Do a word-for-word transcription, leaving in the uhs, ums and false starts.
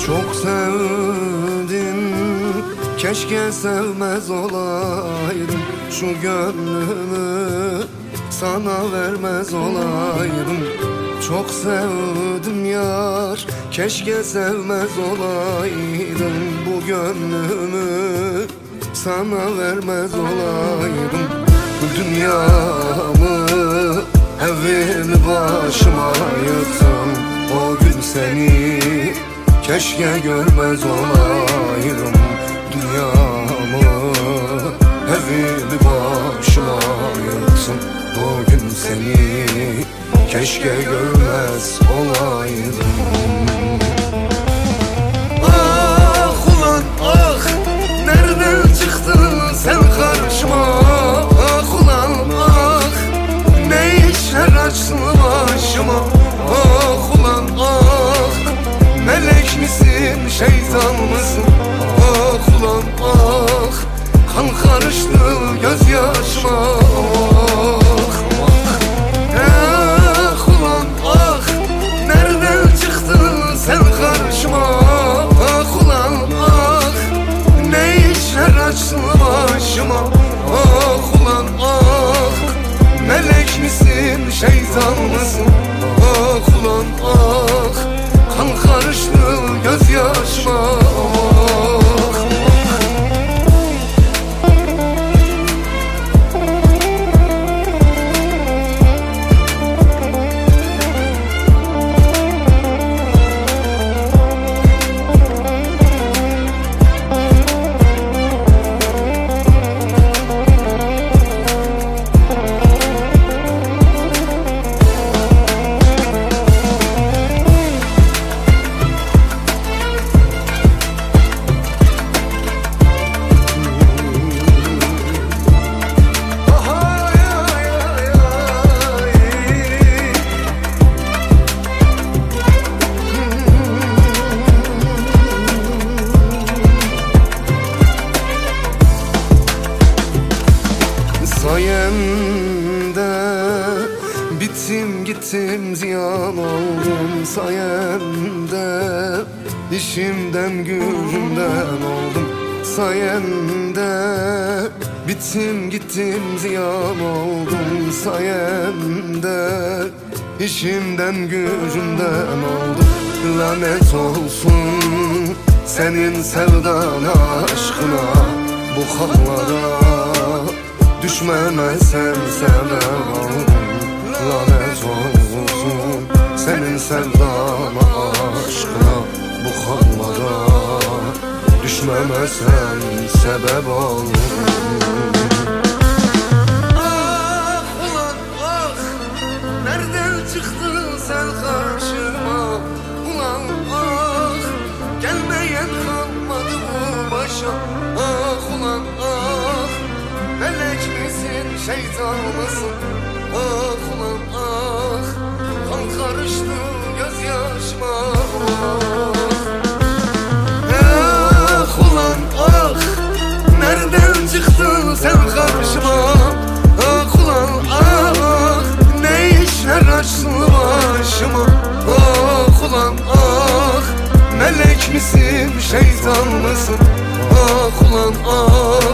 Çok sevdim, keşke sevmez olaydım. Şu gönlümü sana vermez olaydım. Çok sevdim yar, keşke sevmez olaydım. Bu gönlümü sana vermez olaydım. Dünyamı, evimi başıma yıktım. O gün seni keşke görmez olaydım. Dünyamı, evimi başıma yıktım. O gün seni keşke görmez olaydım. Ah ulan ah, nereden çıktın sen karşıma? Ah ulan ah, ne işler açtın başıma? Ah ulan ah, melek misin şeytan mısın? Ah ulan ah, kan karıştı gözyaşıma. Ah ulan ah, nereden çıktın sen karşıma? Ah ulan ah, ne işler açtın başıma? Ah ulan ah, melek misin şeytan mısın? Ah ulan ah, kan karıştı gözyaşıma. Sayende bittim gittim ziyan oldum. Sayende işimden gücümden oldum. Sayende bittim gittim ziyan oldum. Sayende işimden gücümden oldum. Lanet olsun senin sevdan aşkına, bu hallara düşmemezsem sevmem oldum. Lanet olsun senin sevdana aşkına, bu hallara düşmemezsem sebep oldum. Ah ulan ah, nereden çıktın sen karşıma? Ulan ah, gelmeyen kalmadı bu başa. Ah ulan ah, melek misin şeytan mısın? Ah ulan ah, kan karıştı gözyaşıma. Ah ulan ah, nereden çıktın sen karşıma? Ah ulan ah, ne işler açtın başıma? Ah ulan ah, melek misin şeytan mısın? Ah ulan ah,